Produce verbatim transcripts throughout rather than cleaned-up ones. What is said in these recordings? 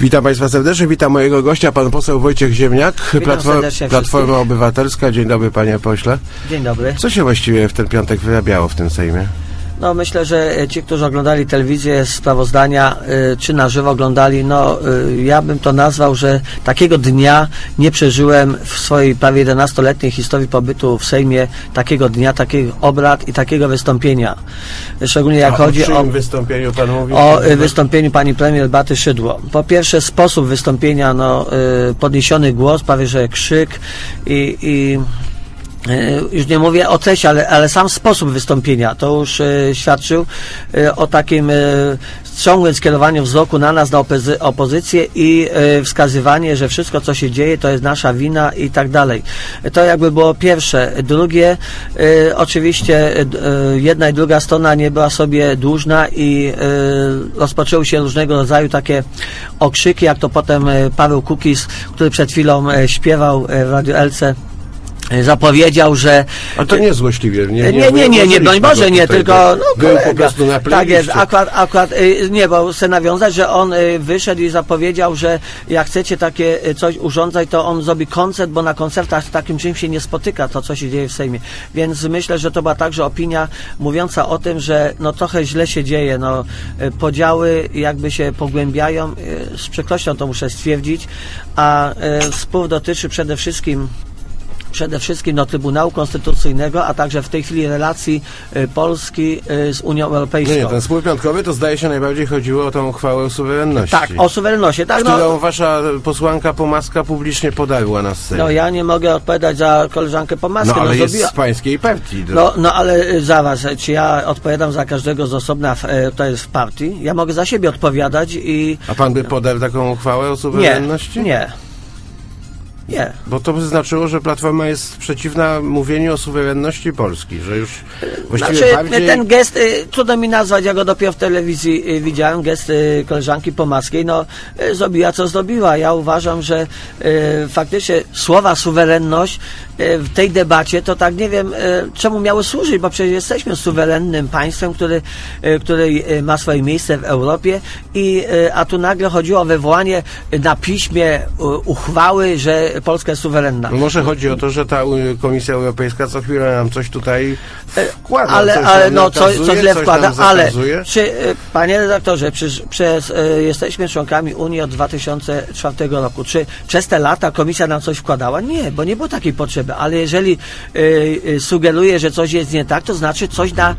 Witam Państwa serdecznie, witam mojego gościa, pan poseł Wojciech Ziemniak, Platforma, Platforma Obywatelska. Dzień dobry, panie pośle. Dzień dobry. Co się właściwie w ten piątek wyrabiało w tym Sejmie? No myślę, że ci, którzy oglądali telewizję, sprawozdania, y, czy na żywo oglądali, no y, ja bym to nazwał, że takiego dnia nie przeżyłem w swojej prawie jedenastoletniej historii pobytu w Sejmie, takiego dnia, takich obrad i takiego wystąpienia. Szczególnie jak A chodzi o... o wystąpieniu pan mówi? O y, wystąpieniu pani premier Beaty Szydło. Po pierwsze sposób wystąpienia, no y, podniesiony głos, prawie że krzyk i... i już nie mówię o treści, ale, ale sam sposób wystąpienia to już e, świadczył e, o takim e, ciągłym skierowaniu wzroku na nas, na opozy opozycję i e, wskazywanie, że wszystko co się dzieje to jest nasza wina i tak dalej. To jakby było pierwsze. Drugie, e, oczywiście e, jedna i druga strona nie była sobie dłużna i e, rozpoczęły się różnego rodzaju takie okrzyki, jak to potem e, Paweł Kukiz, który przed chwilą e, śpiewał e, w Radiu Elce, zapowiedział, że... A to nie złośliwie. Nie, nie, nie, nie, nie, broń Boże, nie, tylko... No, był po prostu na tak jest, akurat, akurat, nie, bo chcę nawiązać, że on wyszedł i zapowiedział, że jak chcecie takie coś urządzać, to on zrobi koncert, bo na koncertach takim czymś się nie spotyka to, co się dzieje w Sejmie. Więc myślę, że to była także opinia mówiąca o tym, że no trochę źle się dzieje, no podziały jakby się pogłębiają, z przykrością to muszę stwierdzić, a spór dotyczy przede wszystkim przede wszystkim do Trybunału Konstytucyjnego, a także w tej chwili relacji y, Polski y, z Unią Europejską. Nie, nie, ten spór piątkowy to zdaje się najbardziej chodziło o tą uchwałę o suwerenności. Tak, o suwerenności. Tak, którą no, wasza posłanka Pomaska publicznie podarła na scenie. No ja nie mogę odpowiadać za koleżankę Pomaskę. No ale no, jest zrobiła... z pańskiej partii. No, no ale zaraz, czy ja odpowiadam za każdego z osobna, w, to jest w partii? Ja mogę za siebie odpowiadać i... A pan by podarł taką uchwałę o suwerenności? Nie, nie. Nie. Bo to by znaczyło, że Platforma jest przeciwna mówieniu o suwerenności Polski, że już właściwie znaczy, bardziej... ten gest, y, trudno mi nazwać, ja go dopiero w telewizji y, widziałem, gest y, koleżanki Pomaskiej, no y, zrobiła co zrobiła. Ja uważam, że y, faktycznie słowa suwerenność y, w tej debacie, to tak nie wiem, y, czemu miały służyć, bo przecież jesteśmy suwerennym państwem, który, y, który y, ma swoje miejsce w Europie i y, a tu nagle chodziło o wywołanie na piśmie y, uchwały, że Polska jest suwerenna. No może chodzi o to, że ta Komisja Europejska co chwilę nam coś tutaj wkłada. Ale, coś ale nam no co, co źle wkłada, ale czy, panie redaktorze, przez, przez, y, jesteśmy członkami Unii od dwa tysiące czwartego roku. Czy przez te lata Komisja nam coś wkładała? Nie, bo nie było takiej potrzeby, ale jeżeli y, y, sugeruje, że coś jest nie tak, to znaczy coś na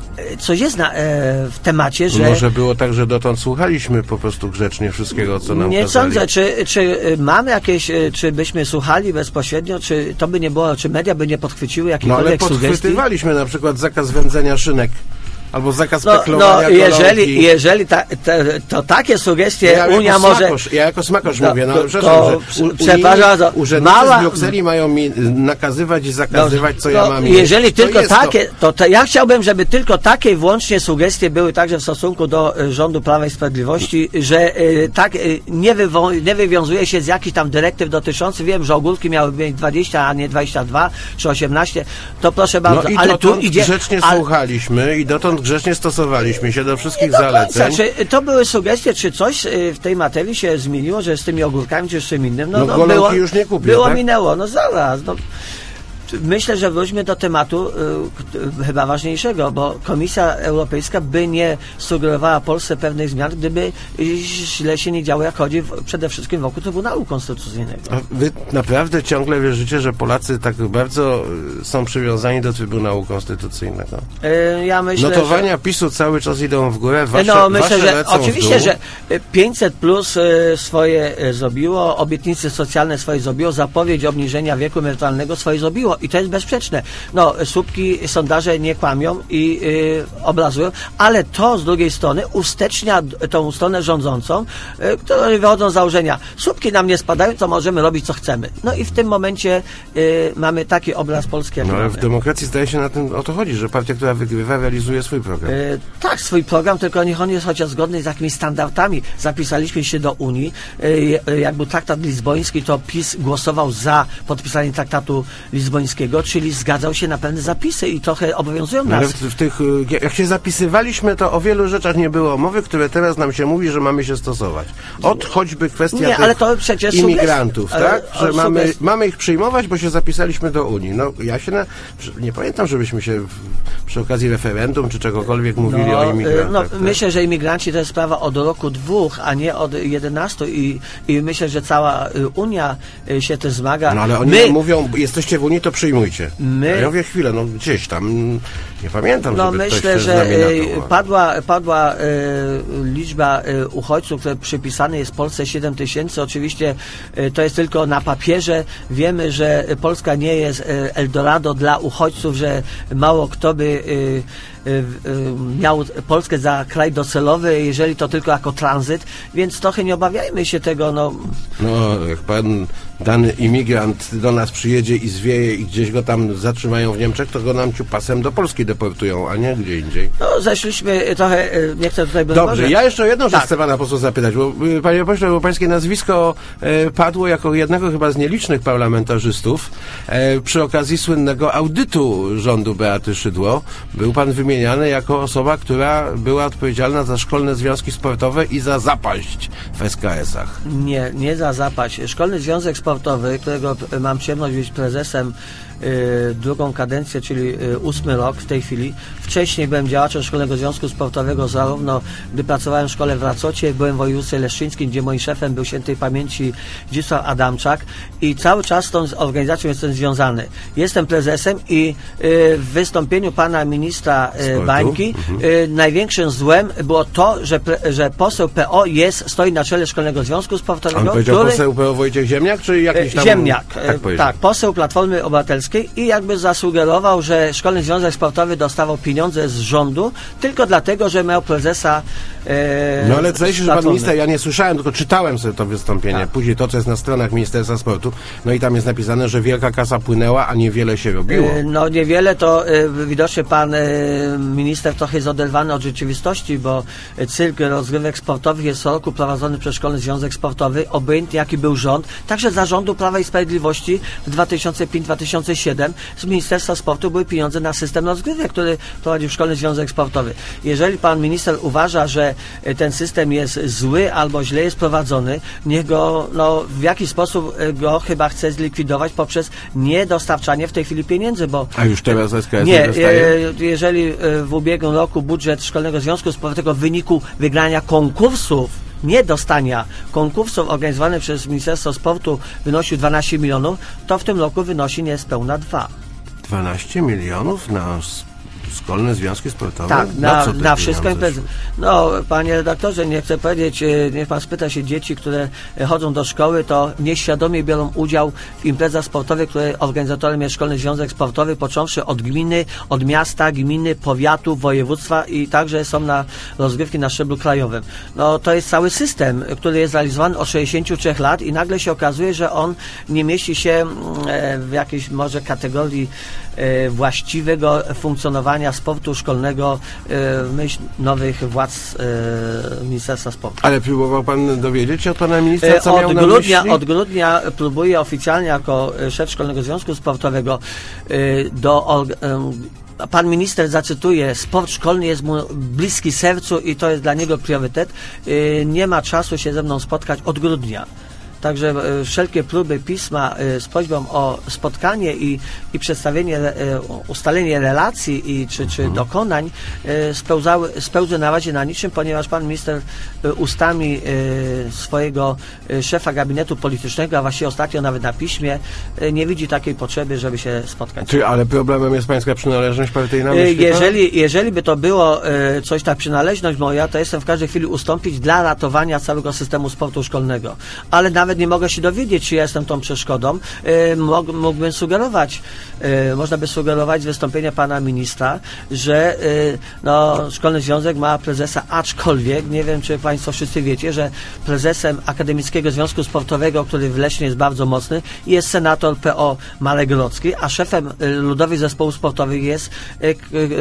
coś jest na, e, w temacie, że... Może było tak, że dotąd słuchaliśmy po prostu grzecznie wszystkiego, co nam Nie kazali. sądzę, czy, czy mamy jakieś, czy byśmy słuchali bezpośrednio, czy to by nie było, czy media by nie podchwyciły jakichkolwiek sugestii? No ale podchwytywaliśmy na przykład zakaz wędzenia szynek. Albo zakaz no, speklowania no, jeżeli, jeżeli ta, te, to takie sugestie ja Unia może... Smakosz, ja jako smakosz no, mówię, no to, ale to, że u, przepraszam, to urzędnicy mała... z Brukseli mają mi nakazywać i zakazywać, no, co to, ja mam jeżeli jeść. tylko to takie, to... To, to ja chciałbym, żeby tylko takie włącznie sugestie były także w stosunku do y, rządu Prawa i Sprawiedliwości, że y, tak y, nie, nie wywiązuje się z jakichś tam dyrektyw dotyczących, wiem, że ogórki miały mieć dwadzieścia, a nie dwadzieścia dwa czy osiemnaście, to proszę bardzo, no i ale tu idzie... grzecznie ale... słuchaliśmy i dotąd grzecznie stosowaliśmy się do wszystkich do zaleceń. Czy to były sugestie, czy coś w tej materii się zmieniło, że z tymi ogórkami, czy z czym innym? No, no, no było, już nie kupię, było tak? minęło, no zaraz, no. Myślę, że wróćmy do tematu y, chyba ważniejszego, bo Komisja Europejska by nie sugerowała Polsce pewnych zmian, gdyby źle się nie działo, jak chodzi w, przede wszystkim wokół Trybunału Konstytucyjnego. A wy naprawdę ciągle wierzycie, że Polacy tak bardzo są przywiązani do Trybunału Konstytucyjnego? Y, ja myślę, Notowania że... PiSu cały czas idą w górę, wasze, no, myślę, wasze że lecą oczywiście, w dół. że pięćset plus swoje zrobiło, obietnice socjalne swoje zrobiło, zapowiedź obniżenia wieku emerytalnego swoje zrobiło. I to jest bezsprzeczne. No, słupki, sondaże nie kłamią i y, obrazują, ale to z drugiej strony ustecznia tą stronę rządzącą, y, które wychodzą z założenia. Słupki nam nie spadają, to możemy robić co chcemy. No i w tym momencie y, mamy taki obraz Polski, jak No ale mamy. w demokracji zdaje się na tym o to chodzi, że partia, która wygrywa, realizuje swój program. Y, tak, swój program, tylko niech on jest chociaż zgodny z jakimiś standardami. Zapisaliśmy się do Unii. Y, y, jak był traktat lizboński, to PiS głosował za podpisaniem traktatu lizbońskiego. Pańskiego, czyli zgadzał się na pewne zapisy i trochę obowiązują nas. Ale w, w tych, jak się zapisywaliśmy, to o wielu rzeczach nie było mowy, które teraz nam się mówi, że mamy się stosować. Od choćby kwestia nie, tych ale to przecież imigrantów, suges... tak? ale, Że mamy, suges... mamy ich przyjmować, bo się zapisaliśmy do Unii. No ja się na, nie pamiętam, żebyśmy się w, przy okazji referendum czy czegokolwiek mówili no, o imigrantach. No, tak? Myślę, że imigranci to jest sprawa od roku dwóch, a nie od jedenastu i, i myślę, że cała Unia się też zmaga. No ale oni my, mówią, jesteście w Unii, to przyjmujcie. My, a ja mówię, chwilę, no gdzieś tam, nie pamiętam, no żeby myślę, ktoś że to, padła, padła e, liczba e, uchodźców, które przypisane jest Polsce siedem tysięcy. Oczywiście e, to jest tylko na papierze. Wiemy, że Polska nie jest e, Eldorado dla uchodźców, że mało kto by e, e, miał Polskę za kraj docelowy, jeżeli to tylko jako tranzyt, więc trochę nie obawiajmy się tego. No, no jak pan dany imigrant do nas przyjedzie i zwieje i gdzieś go tam zatrzymają w Niemczech, to go nam ciupasem do Polski deportują, a nie gdzie indziej. No, zeszliśmy trochę, nie chcę tutaj... Dobrze, może... ja jeszcze jedną rzecz tak. chcę pana posła zapytać, bo panie pośle, bo pańskie nazwisko e, padło jako jednego chyba z nielicznych parlamentarzystów e, przy okazji słynnego audytu rządu Beaty Szydło. Był pan wymieniany jako osoba, która była odpowiedzialna za szkolne związki sportowe i za zapaść w es ka esach. Nie, nie za zapaść. Szkolny Związek Sportowy, którego mam przyjemność być prezesem y, drugą kadencję, czyli y, ósmy rok w tej chwili. Wcześniej byłem działaczem Szkolnego Związku Sportowego, zarówno gdy pracowałem w szkole w Racocie, byłem w województwie leszczyńskim, gdzie moim szefem był świętej pamięci Zdzisław Adamczak i cały czas z tą organizacją jestem związany. Jestem prezesem i y, w wystąpieniu pana ministra y, Bańki mhm. y, największym złem było to, że, pre, że poseł P O jest, stoi na czele Szkolnego Związku Sportowego. On powiedział który, poseł P O Wojciech Ziemniak, czy jakiś tam... Ziemniak, tak, tak, poseł Platformy Obywatelskiej i jakby zasugerował, że Szkolny Związek Sportowy dostawał pieniądze z rządu tylko dlatego, że miał prezesa e, No ale zdaje się, że pan minister, ja nie słyszałem, tylko czytałem sobie to wystąpienie, tak. Później to, co jest na stronach Ministerstwa Sportu, no i tam jest napisane, że wielka kasa płynęła, a niewiele się robiło. E, no niewiele, to e, widocznie pan e, minister trochę jest oderwany od rzeczywistości, bo cykl rozgrywek sportowych jest co roku prowadzony przez Szkolny Związek Sportowy, obojętnie jaki był rząd, także za rządu Prawa i Sprawiedliwości w dwa tysiące piątym do dwa tysiące siódmego z Ministerstwa Sportu były pieniądze na system rozgrywek, który prowadził Szkolny Związek Sportowy. Jeżeli pan minister uważa, że ten system jest zły albo źle jest prowadzony, niech go, no, w jakiś sposób go chyba chce zlikwidować poprzez niedostarczanie w tej chwili pieniędzy, bo... A już teraz es ka es nie, nie dostaje? Jeżeli w ubiegłym roku budżet Szkolnego Związku Sportowego w wyniku wygrania konkursów, nie dostania konkursów organizowanych przez Ministerstwo Sportu wynosił dwanaście milionów, to w tym roku wynosi niespełna dwa. dwanaście milionów na szkolne związki sportowe? Tak, na, na, na wszystko imprezy. No, panie redaktorze, nie chcę powiedzieć, niech pan spyta się dzieci, które chodzą do szkoły, to nieświadomie biorą udział w imprezach sportowych, które organizatorem jest Szkolny Związek Sportowy, począwszy od gminy, od miasta, gminy, powiatu, województwa i także są na rozgrywki na szczeblu krajowym. No, to jest cały system, który jest realizowany od sześćdziesięciu trzech lat i nagle się okazuje, że on nie mieści się w jakiejś może kategorii właściwego funkcjonowania sportu szkolnego w myśl nowych władz Ministerstwa Sportu. Ale próbował pan dowiedzieć się od pana ministra, co od miał na grudnia, myśli? Od grudnia próbuję oficjalnie jako szef Szkolnego Związku Sportowego do... Pan minister zacytuje, sport szkolny jest mu bliski sercu i to jest dla niego priorytet. Nie ma czasu się ze mną spotkać od grudnia. Także e, wszelkie próby pisma e, z prośbą o spotkanie i, i przedstawienie, e, ustalenie relacji i, czy, czy dokonań e, spełzały, spełzły na razie na niczym, ponieważ pan minister e, ustami e, swojego e, szefa gabinetu politycznego, a właściwie ostatnio nawet na piśmie, e, nie widzi takiej potrzeby, żeby się spotkać. Czy, ale problemem jest pańska przynależność partyjna? Myśli Jeżeli, jeżeli by to było e, coś, ta przynależność moja, to jestem w każdej chwili ustąpić dla ratowania całego systemu sportu szkolnego. Ale nawet nie mogę się dowiedzieć, czy ja jestem tą przeszkodą. E, mógł, mógłbym sugerować, e, można by sugerować z wystąpienia pana ministra, że e, no, Szkolny Związek ma prezesa, aczkolwiek nie wiem, czy państwo wszyscy wiecie, że prezesem Akademickiego Związku Sportowego, który w Lesznie jest bardzo mocny, jest senator P O Marek Grodzki, a szefem e, Ludowych Zespołów Sportowych jest e, e,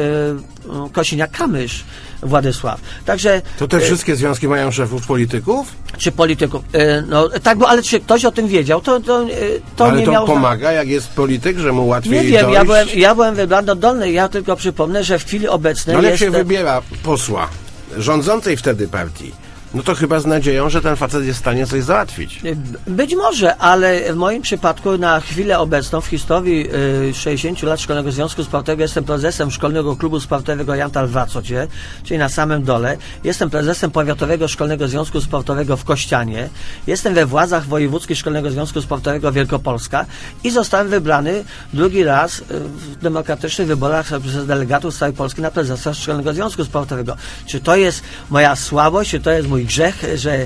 Kosiniak-Kamysz Władysław. Także... To te wszystkie związki mają szefów polityków? Czy polityków? E, no tak tak, bo ale czy ktoś o tym wiedział, to, to, to ale nie to miał... pomaga, jak jest polityk, że mu łatwiej Nie wiem, dojść? ja byłem, ja byłem wybrany do Dolnej, ja tylko przypomnę, że w chwili obecnej No ale jak jest... się wybiera posła rządzącej wtedy partii, no to chyba z nadzieją, że ten facet jest w stanie coś załatwić. Być może, ale w moim przypadku na chwilę obecną w historii y, sześćdziesięciu lat Szkolnego Związku Sportowego jestem prezesem Szkolnego Klubu Sportowego Jantal w Wacocie, czyli na samym dole. Jestem prezesem Powiatowego Szkolnego Związku Sportowego w Kościanie. Jestem we władzach wojewódzkich Szkolnego Związku Sportowego Wielkopolska i zostałem wybrany drugi raz y, w demokratycznych wyborach przez delegatów z całej Polski na prezesa Szkolnego Związku Sportowego. Czy to jest moja słabość, czy to jest mój grzech, że,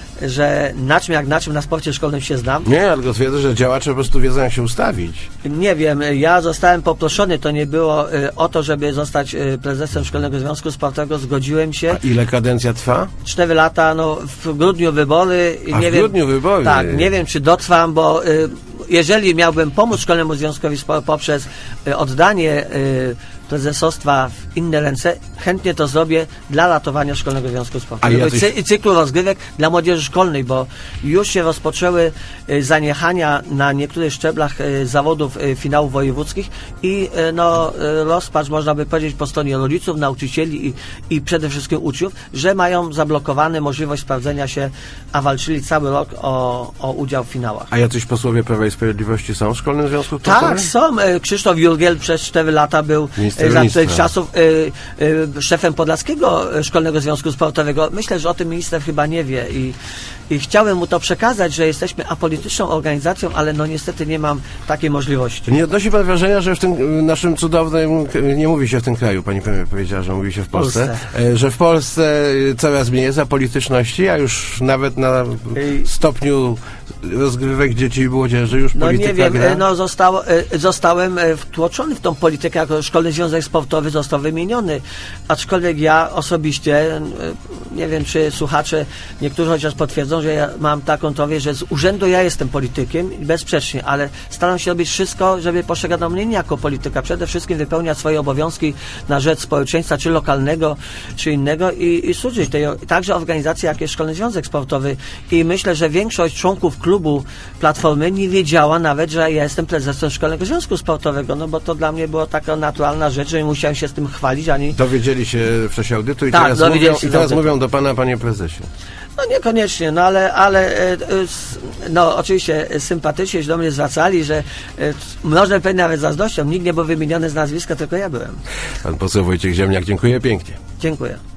że na czym jak na czym na sporcie szkolnym się znam? Nie, ja tylko twierdzę, że działacze po prostu wiedzą, jak się ustawić. Nie wiem, ja zostałem poproszony, to nie było y, o to, żeby zostać y, prezesem Szkolnego Związku Sportowego, zgodziłem się. A ile kadencja trwa? Cztery lata, no w grudniu wybory. A nie w wiem, grudniu wybory? Tak, nie wiem, czy dotrwam, bo y, jeżeli miałbym pomóc Szkolnemu Związkowi Spo- poprzez y, oddanie y, prezesostwa w inne ręce, chętnie to zrobię dla ratowania Szkolnego Związku Sportowego jacyś... i cyklu rozgrywek dla młodzieży szkolnej, bo już się rozpoczęły y, zaniechania na niektórych szczeblach y, zawodów y, finałów wojewódzkich i y, no, y, rozpacz, można by powiedzieć, po stronie rodziców, nauczycieli i, i przede wszystkim uczniów, że mają zablokowane możliwość sprawdzenia się, a walczyli cały rok o, o udział w finałach. A jacyś posłowie Prawa i Sprawiedliwości są w Szkolnym Związku Sportowym? Tak, są. Y, Krzysztof Jurgiel przez cztery lata był Minister za rolnictwa. tych czasów y, y, szefem Podlaskiego Szkolnego Związku Sportowego. Myślę, że o tym minister chyba nie wie i, i chciałem mu to przekazać, że jesteśmy apolityczną organizacją, ale no niestety nie mam takiej możliwości. Nie odnosi pan wrażenia, że w tym y, naszym cudownym, nie mówi się w tym kraju, pani premier powiedziała, że mówi się w Polsce, Polsce. y, że w Polsce y, coraz mniej jest apolityczności, a już nawet na Ej. stopniu rozgrywek dzieci i młodzieży już No polityka nie wiem, gra? y, no zostało, y, zostałem y, wtłoczony w tą politykę, jako Szkolny Związek Sportowy został wymieniony, aczkolwiek ja osobiście, y, nie wiem, czy słuchacze, niektórzy chociaż potwierdzą, że ja mam taką teorię, że z urzędu ja jestem politykiem, bezsprzecznie, ale staram się robić wszystko, żeby postrzegano mnie nie jako polityka, przede wszystkim wypełniać swoje obowiązki na rzecz społeczeństwa, czy lokalnego, czy innego i, i służyć tej, także organizacji, jak jest Szkolny Związek Sportowy i myślę, że większość członków klubu Platformy nie wiedziała nawet, że ja jestem prezesem Szkolnego Związku Sportowego, no bo to dla mnie była taka naturalna rzecz, że nie musiałem się z tym chwalić, ani... Dowiedzieli się w czasie audytu i Tak, teraz, dowiedzieli mówią, się i teraz z audytu. mówią do pana, panie prezesie. No niekoniecznie, no ale, ale e, e, s- no oczywiście e, sympatycznie się do mnie zwracali, że e, można powiedzieć nawet zazdrością, nikt nie był wymieniony z nazwiska, tylko ja byłem. Pan poseł Wojciech Ziemniak, dziękuję pięknie. Dziękuję.